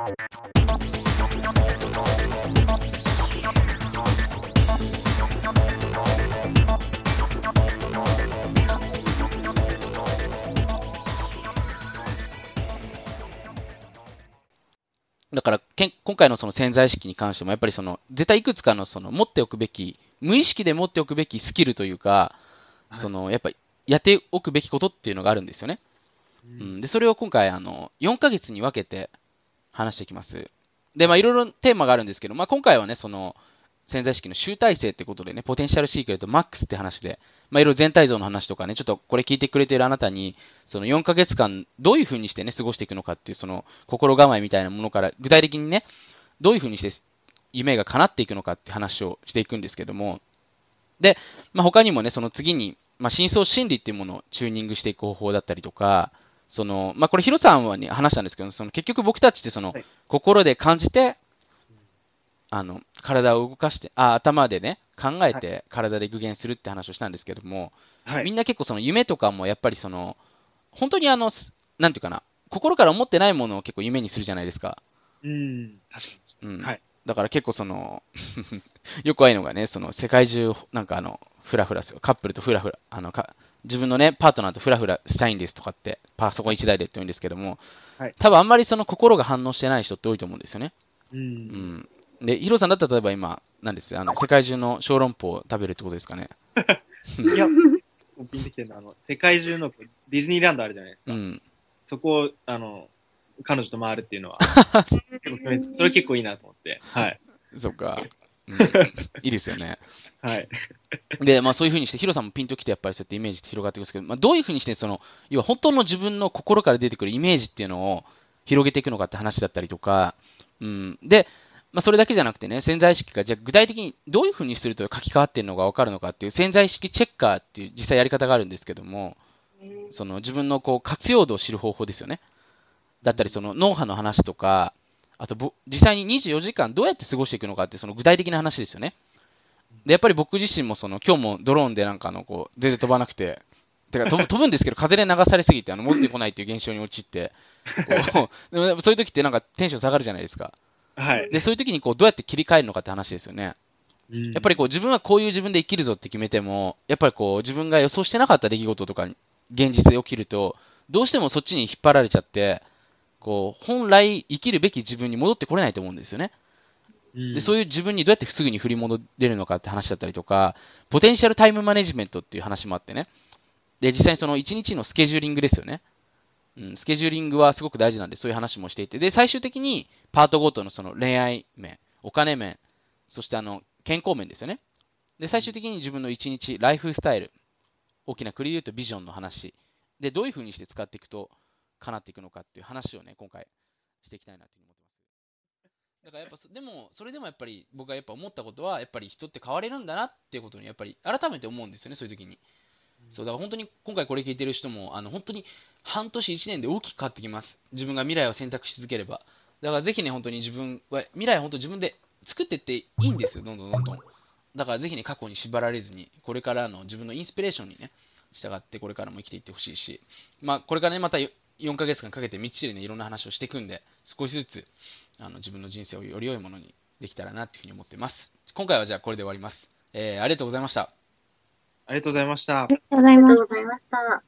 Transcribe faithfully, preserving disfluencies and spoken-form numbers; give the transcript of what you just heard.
だからけん今回のその潜在意識に関しても、やっぱりその絶対いくつかのその持っておくべき、無意識で持っておくべきスキルというか、 はいそのやっぱりやっておくべきことっていうのがあるんですよね。 ううんん、でそれを今回あのよんかげつに分けて話していきます。で、まあ、いろいろテーマがあるんですけど、まあ、今回はね、その潜在意識の集大成ってことでね、ポテンシャルシークレットマックスって話で、まあ、いろいろ全体像の話とかね、ちょっとこれ聞いてくれているあなたに、そのよんかげつかん、どういうふうにしてね、過ごしていくのかっていう、その心構えみたいなものから、具体的にね、どういうふうにして夢が叶っていくのかって話をしていくんですけども、で、まあ、他にもね、その次に、まあ、深層心理っていうものをチューニングしていく方法だったりとか、その、まあ、これヒロさんは、ね、話したんですけど、その結局僕たちってその、 はい心で感じて、あの、体を動かして、あ、頭でね、考えはいて体で具現するって話をしたんですけども、 はいみんな結構その夢とかもやっぱりその、本当にあの、すなんていうかな、心から思ってないものを結構夢にするじゃないですか。 うん確かうん。 にはいだから結構その、よくああいうのがね、その世界中、なんかあの、フラフラする、カップルとフラフラ、あのか、自分のね、パートナーとフラフラしたいんですとかって、パソコン一台でって言うんですけども、 はい多分あんまりその心が反応してない人って多いと思うんですよね。 ううんん。で、ヒロさんだったら例えば今、なんですあの、世界中の小籠包を食べるってことですかね。 いやピンときてるのはあの世界中のディズニーランドあるじゃないですか、 うん。 そこをあの彼女と回るっていうのは結構それそれ結構いいなと思ってはいそっか。うん。いいですよね。 はいで、まあそういうふうにして、ヒロさんもピンときて、やっぱりそうやってイメージって広がっていくんですけど、まあどういうふうにして、その、要は本当の自分の心から出てくるイメージっていうのを広げていくのかって話だったりとか、うん。で、まあそれだけじゃなくてね、潜在意識が、じゃあ具体的にどういうふうにすると書き換わっているのがわかるのかっていう潜在意識チェッカーっていう実際やり方があるんですけども、その自分のこう活用度を知る方法ですよね。だったり、その脳波の話とか、あとぼ実際ににじゅうよじかんどうやって過ごしていくのかっていうその具体的な話ですよね。で、やっぱり僕自身もその今日もドローンでなんかあのこう全然飛ばなくて、てか飛ぶ飛ぶんですけど風で流されすぎてあの戻ってこないっていう現象に陥って、こうでもそういう時ってなんかテンション下がるじゃないですか。 はいで、そういう時にこうどうやって切り替えるのかって話ですよね。 うんやっぱりこう自分はこういう自分で生きるぞって決めても、やっぱりこう自分が予想してなかった出来事とか現実で起きると、どうしてもそっちに引っ張られちゃって、こう本来生きるべき自分に戻ってこれないと思うんですよね。で、そういういう自分にどうやってすぐに振り戻れるのかって話だったりとか、ポテンシャルタイムマネジメントっていう話もあってね。で、実際にそのいちにちのスケジューリングですよね。うん、スケジューリングはすごく大事なんで、そういう話もしていて、で、最終的にパートごとのその恋愛面、お金面、そしてあの健康面ですよね。で、最終的に自分のいちにち、ライフスタイル、大きな国で言うとビジョンの話、で、どういうふうにして使っていくと叶っていくのかっていう話をね、今回していきたいなというふうに思ってます。だからやっぱそ、でも、それでもやっぱり僕がやっぱ思ったことは、やっぱり人って変われるんだなっていうことに、やっぱり改めて思うんですよね、そういう時に。そう、だから本当に今回これ聞いてる人も、あの、本当に半年、いちねんで大きく変わってきます。自分が未来を選択し続ければ。だからぜひね、本当に自分は、未来は本当自分で作っていっていいんですよ、どんどんどんどん。だからぜひね、過去に縛られずに、これからの自分のインスピレーションにね、従ってこれからも生きていってほしいし、まあ、これからね、またよんかげつかんかけてみっちりね、いろんな話をしていくんで、少しずつ、あの、自分の人生をより良いものにできたらなっていうふうに思っています。今回はじゃあこれで終わります。えー、ありがとうございました。 ありがとうございました。 ありがとうございました。